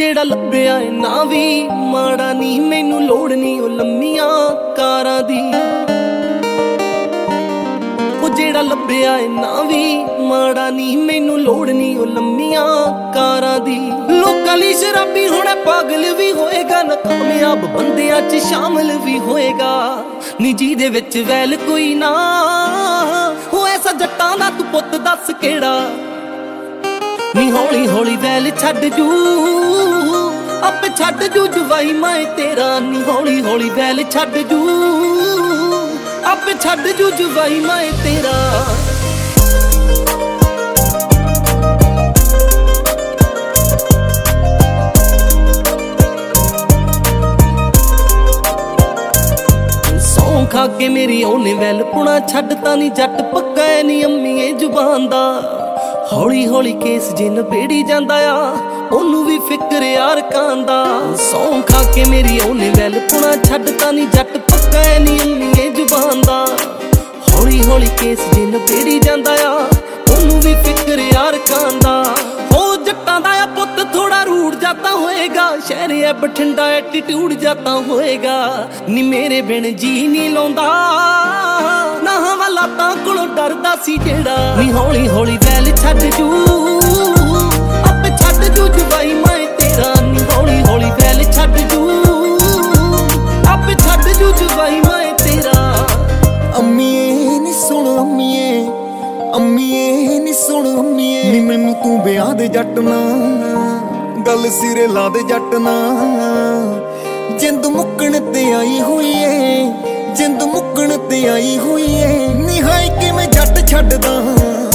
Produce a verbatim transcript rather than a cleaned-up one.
ਜਿਹੜਾ ਲੱਭਿਆ ਏ ਨਾ ਵੀ ਮਾੜਾ ਨੀ, ਮੈਨੂੰ ਲੋੜ ਨੀ ਉਹ ਲੰਮੀਆਂ ਕਾਰਾਂ ਦੀ। ਉਹ ਜਿਹੜਾ ਲੱਭਿਆ ਏ ਨਾ ਵੀ ਮਾੜਾ ਨੀ, ਮੈਨੂੰ ਲੋੜ ਨੀ ਉਹ ਲੰਮੀਆਂ ਕਾਰਾਂ ਦੀ। ਲੋਕਾਂ ਲਈ ਸ਼ਰਾਬੀ ਹੋਣਾ ਪਾਗਲ ਵੀ ਹੋਏਗਾ, ਨਾ ਕਾਮਯਾਬ ਬੰਦਿਆਂ 'ਚ ਸ਼ਾਮਲ ਵੀ ਹੋਏਗਾ। ਨੀ ਜਿਹਦੇ ਵਿੱਚ ਵੈਲ ਕੋਈ ਨਾ ਹੋ, ਐਸਾ ਜੱਟਾਂ ਦਾ ਤੂੰ ਪੁੱਤ ਦੱਸ ਕਿਹੜਾ। ਨੀ ਹੌਲੀ ਹੌਲੀ ਵੈਲ ਛੱਡ ਜੂ, ਆਪੇ ਛੱਡ ਜੂ ਜਵਾਈ ਮੈਂ ਤੇਰਾ। ਨੀ ਹੌਲੀ ਹੌਲੀ ਵੈਲ ਛੱਡ ਜੂ, ਆਪੇ ਛੱਡ ਜੂ ਜਵਾਈ ਮੈਂ ਤੇਰਾ। ਸੌਂ ਖਾ ਕੇ ਮੇਰੀ ਉਹਨੇ ਵੈਲ ਪੁਣਾ ਛੱਡਤਾ ਨੀ, ਜੱਟ ਪੱਕਾ ਐ ਨੀ ਅੰਮੀਏ ਜ਼ੁਬਾਨ ਦਾ। ਹੌਲੀ ਹੌਲੀ ਕੇਸ ਜੇ ਨਬੇੜੀ ਜਾਂਦਾ ਆ, ਉਹਨੂੰ ਵੀ ਫਿਕਰ ਯਾਰ ਕਾਂਦਾ। ਸੌਂ ਖਾ ਕੇ ਮੇਰੀ ਉਹਨੇ ਵੈਲ ਪੁਣਾ ਛੱਡਤਾ ਨੀ, ਜੱਟ ਪੱਕਾ ਐ ਨੀ ਅੰਮੀਏ ਜ਼ੁਬਾਨ ਦਾ। ਹੌਲੀ ਹੌਲੀ ਕੇਸ ਜੇ ਨਬੇੜੀ ਜਾਂਦਾ ਆ, ਉਹਨੂੰ ਵੀ ਫਿਕਰ ਯਾਰ ਕਾਂਦਾ। ਉਹ ਜੱਟਾਂ ਦਾ ਆ ਪੁੱਤ ਥੋੜਾ ਰੂੜ ਜਾਤਾ ਹੋਏਗਾ, ਸ਼ਹਿਰ ਐ ਬਠਿੰਡਾ ਐਟੀਟਿਊਡ ਜਾਤਾ ਹੋਏਗਾ। ਨੀ ਮੇਰੇ ਬਿਨ ਜੀ ਨੀ ਲਾਉਂਦਾ, ਨਾ ਹਵਾਲਾ ਤਾਂ ਕੋਲੋਂ ਡਰਦਾ ਸੀ ਜਿਹੜਾ। ਨੀ ਹੌਲੀ ਹੌਲੀ ਵੈਲ ਛੱਡ ਜੂ, ਆਪੇ ਛੱਡ ਜੂ ਜਵਾਈ ਮੈਂ ਤੇਰਾ। ਨੀ ਹੌਲੀ ਹੌਲੀ ਵੈਲ ਛੱਡ ਜੂ, ਆਪੇ ਛੱਡ ਜੂ ਜਵਾਈ ਮੈਂ ਤੇਰਾ। ਅੰਮੀਏ ਨੀ ਸੁਣ ਅੰਮੀਏ, ਅੰਮੀਏ ਨੀ ਸੁਣ ਅੰਮੀਏ, ਨੀ ਮੈਨੂੰ ਤੂੰ ਵਿਆਹ ਦੇ ਜੱਟ ਨਾ, ਗੱਲ ਸਿਰੇ ਲਾ ਦੇ ਜੱਟ ਨਾ। ਜਿੰਦ ਮੁੱਕਣ ਤੇ ਆਈ ਹੋਈ ਏ, ਜਿੰਦ ਮੁੱਕਣ ਤੇ ਆਈ ਹੋਈ ਏ, ਨੀ ਹਾਏ ਕਿਵੇਂ ਜੱਟ ਛੱਡਦਾ।